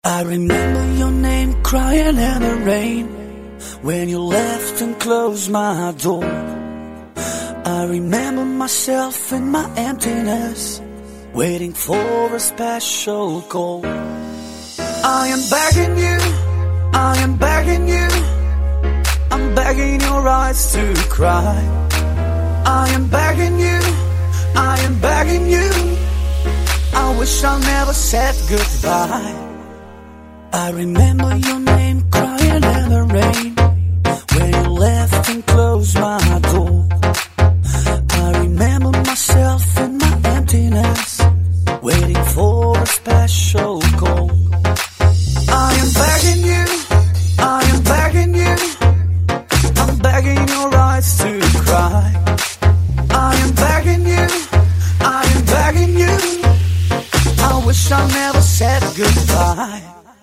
I remember your name crying in the rain when you left and closed my door. I remember myself in my emptiness, waiting for a special call. I am begging you, I am begging you, I'm begging your eyes to cry. I am begging you, I am begging you, I wish I never said goodbye. I remember your name crying in the rain when you left and closed my door. I remember myself in my emptiness, waiting for a special call. I am begging you, I am begging you, I'm begging your eyes to cry. I am begging you, I am begging you, I wish I never said goodbye.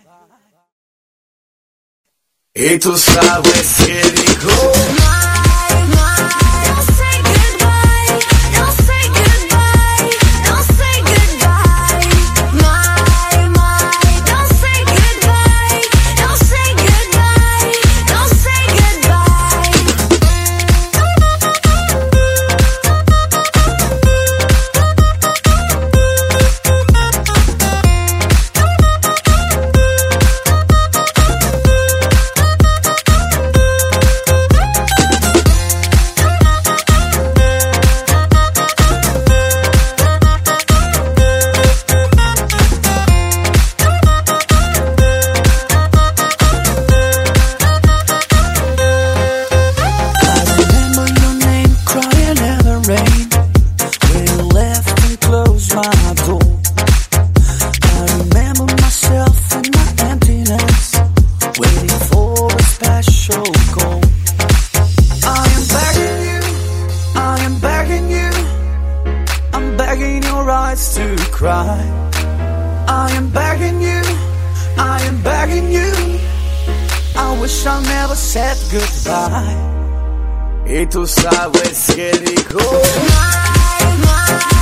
E tu sabes que dijo y tú sabes que dijo